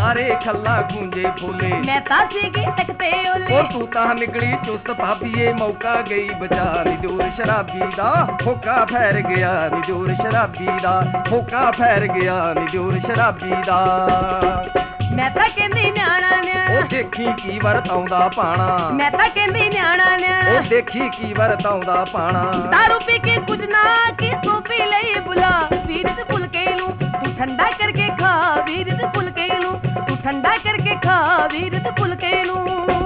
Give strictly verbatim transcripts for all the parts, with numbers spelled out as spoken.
ਸਾਰੇ ਖੱਲਾ ਗੂੰਜੇ ਫੋਲੇ मैं ता सीगी तकते ओले ਉਹ ਤੂੰ ਤਾਂ ਨਿਕਲੀ ਚੁਸਤ ਭਾਬੀਏ ਮੌਕਾ ਗਈ ਬਚਾ ਨੀ ਜੋਰ ਸ਼ਰਾਬੀ ਦਾ ਹੋਕਾ ਫੈਰ ਗਿਆ ਨੀ ਜੋਰ ਸ਼ਰਾਬੀ ਦਾ ਹੋਕਾ ਫੈਰ ਗਿਆ ਨੀ ਜੋਰ ਸ਼ਰਾਬੀ ਦਾ मैं ता कहंदी न्याणा न्याणा ਉਹ ਦੇਖੀ ਕੀ ਵਰਤਾਉਂਦਾ ਪਾਣਾ मैं ता कहंदी न्याणा न्याणा ਉਹ ਦੇਖੀ ਕੀ ਵਰਤਾਉਂਦਾ ਪਾਣਾ दारू पी के कुछ ना की सोपी लई बुला वीर ते फुलके नू तू ठंडा करके खा वीर ते फुलके नू तू ठंडा करके खा वीर ते फुलके नू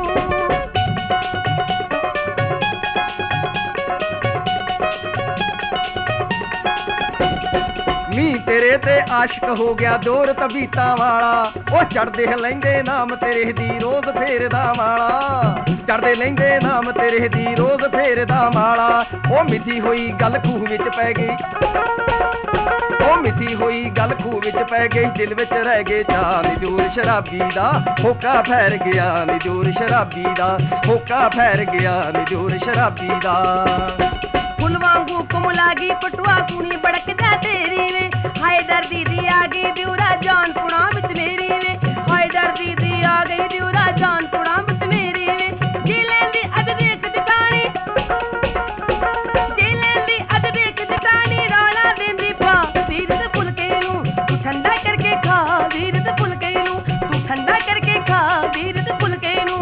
ਨੀ ਤੇਰੇ ਤੇ ਆਸ਼ਕ ਹੋ ਗਿਆ ਦੌਰ ਤਬੀਤਾਂ ਵਾਲਾ ਉਹ ਚੜਦੇ ਲੈਂਦੇ ਨਾਮ ਤੇਰੇ ਦੀ ਰੋਜ਼ ਫੇਰਦਾ ਵਾਲਾ ਚੜਦੇ ਲੈਂਦੇ ਨਾਮ ਤੇਰੇ ਦੀ ਰੋਜ਼ ਫੇਰਦਾ ਵਾਲਾ ਉਹ ਮਿੱਠੀ ਹੋਈ ਗੱਲ ਖੂਹ ਵਿੱਚ ਪੈ ਗਈ ਉਹ ਮਿੱਠੀ ਹੋਈ ਗੱਲ ਖੂਹ ਵਿੱਚ ਪੈ ਗਈ ਦਿਲ ਵਿੱਚ ਰਹਿ ਗਏ ਚਾਹ ਨੀ ਜੋਰ ਸ਼ਰਾਬੀ ਦਾ ਹੋਕਾ ਫੈਰ ਗਿਆ ਨੀ ਜੋਰ ਸ਼ਰਾਬੀ ਦਾ ਹੋਕਾ ਫੈਰ ਗਿਆ ਨੀ ਜੋਰ ਸ਼ਰਾਬੀ ਦਾ फुल वांगू कुमलागी पटुआ कुनी बड़क जा तेरी वे हाय डर दीदी आ गई दिउरा जान पुणा विच मेरी वे हाय डर दीदी आ गई दिउरा जान पुणा विच मेरी वे जी लेंदी अज देख जटानी जी लेंदी अज देख जटानी रौला देंदी पा वीर ते फुलके नू तू ठंडा करके खा वीर ते फुलके नू तू ठंडा करके खा वीर ते फुलके नू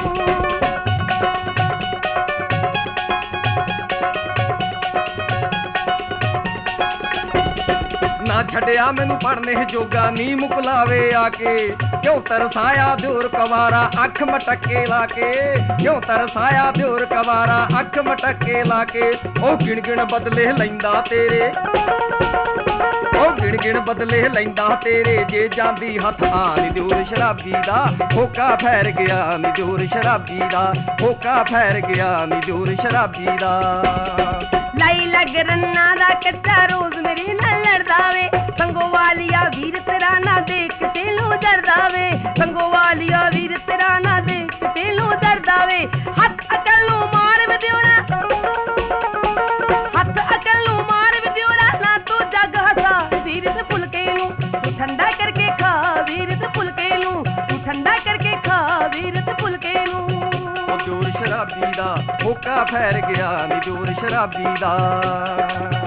ਨਾ ਛੱਡਿਆ ਮੈਨੂੰ ਪੜਨੇ ਜੋਗਾ ਨੀ ਮੁਕਲਾਵੇ ਆ ਕੇ ਕਿਉਂ ਤਰਸਾਇਆ ਦਿਉਰ ਕਵਾਰਾ ਅੱਖ ਮਟਕੇ ਲਾ ਕੇ ਕਿਉਂ ਤਰਸਾਇਆ ਦਿਉਰ ਕਵਾਰਾ ਅੱਖ ਮਟਕੇ ਲਾ ਕੇ ਉਹ ਗਿਣ ਗਿਣ ਬਦਲੇ ਲੈਂਦਾ ਤੇਰੇ ਉਹ ਗਿਣ ਗਿਣ ਬਦਲੇ ਲੈਂਦਾ ਤੇਰੇ ਜੇ ਜਾਂਦੀ ਹੱਥ ਆ ਨੀ ਦਿਉਰ ਸ਼ਰਾਬੀ ਦਾ ਹੋਕਾ ਫੈਰ ਗਿਆ ਨੀ ਦਿਉਰ ਸ਼ਰਾਬੀ ਦਾ ਹੋਕਾ ਫੈਰ ਗਿਆ ਨੀ ਦਿਉਰ ਸ਼ਰਾਬੀ ਦਾ लाई लग रन्ना दा कच्चा रोज मेरे नाल लड़दा वे संगो वालिया वीर तेरा ना देख ते लो डरदा वे संगो वालिया वीर तेरा ना देख ते लो डरदा वे हथ अकल नु मार वे दियोरा हथ अकल नु मार वे दियोरा ना तू जग हसा वीर ते फुलके नू तू ठंडा करके खा वीर ते फुलके नू तू ठंडा करके खा वीर ते फुलके नू ਜੋਰ ਸ਼ਰਾਬੀ ਦਾ ਹੋਕਾ ਫੈਰ ਗਿਆ ਨੀ ਜੋਰ ਸ਼ਰਾਬੀ ਦਾ।